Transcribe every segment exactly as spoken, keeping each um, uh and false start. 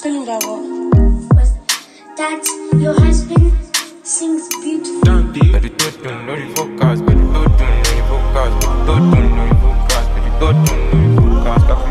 Was that your husband sings beautiful? But it don't do no focus, but it don't do no focus, but it don't do no focus, but it don't do no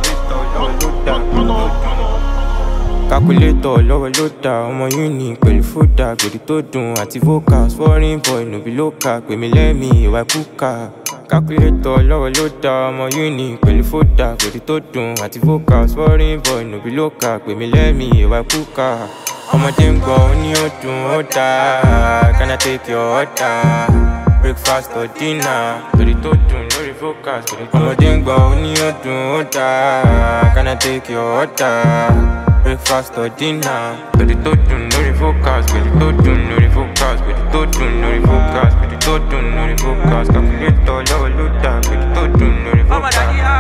focus. Calculator lọ́wọ́ ló dá ọmọ uni pẹ̀lú fódà gbèdì tó dùn àti vocals foreign boy no be local pè mí lẹ́mìí ìwà kúkà. Calculator lọ́wọ́ ló dá ọmọ uni pẹ̀lú fódà gbèdì tó dùn àti vocals foreign boy no be local pè mí lẹ́mìí ìwà kúkà. Ọmọdé ń gbọ́ ó ní ó dùn ó dáa, can I take your order? Breakfast or dinner, gbèdì tó dùn lórí vocals. Ọmọdé ń gbọ́ ó ní ó dùn ó dáa, can I take your order? Breakfast or dinner, but it don't do no focus, but it don't do no focus, but it don't do no focus, but it don't do no focus. Calculator low load down, but it don't do no focus.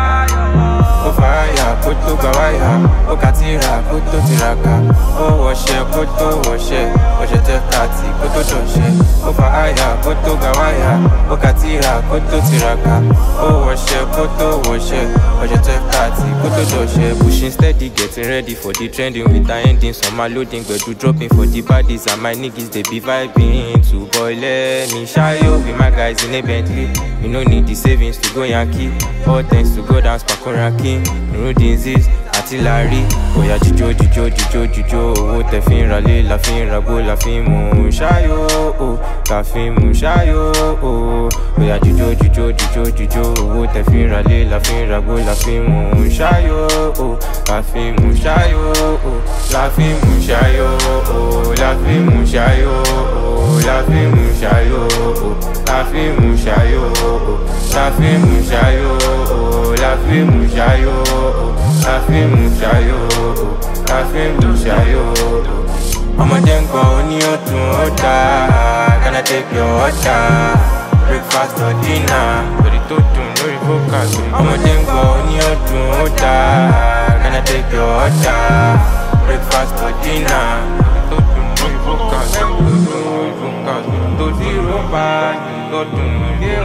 Ó fàáyà kó tó gbà wáyà, ó kà tìrà kó tó tìràkà, ó wọṣẹ kó tó wọṣẹ, ọṣẹ tẹ kàtì kó tó dọ̀ṣẹ. Ó fàáyà kó tó gbà wáyà, ó kà tìrà kó tó tìràkà, ó wọṣẹ kó tó wọṣẹ, ọṣẹ tẹ kàtì kó tó dọ̀ṣẹ. Pushing steady, getting ready for the trending with the ending, some are loading, but do dropping for the baddies and my niggas they be vibing. To boy let me shy up with my guys in a Bentley. You no need the savings to go Yankee, all thanks to God and Spakoraki. No disease, artillery. Oya jijo jijo jijo jijo, owó tẹ fi ń ralé, la fi ń ragbó, la fi ń mú ṣáyó, la fi ń mú ṣáyó. Oya jijo jijo jijo jijo, owó tẹ fi ń ralé, la fi ń ragbó, la fi ń mú ṣáyó, la fi ń mú ṣáyó, la fi ń mú ṣáyó, la fi ń mú ṣáyó, la fi ń mú ṣáyó, la fi ń mú ṣáyó, la fi ń mú ṣáyó, la fi ń mú ṣáyó, la fi ń mú ṣáyó, la fi ń mú ṣáyó. Ọmọdé ń gbọ́ ó ní ó dùn ó dáa, can I take your order? Breakfast or dinner, lórí tó dùn lórí vocals. Ọmọdé ń gbọ́ ó ní ó dùn ó dáa, can I take your order? Breakfast or dinner, lórí tó dùn lórí vocals. Tó dùn lórí vocals, tó dùn lórí vocals, tó dùn lórí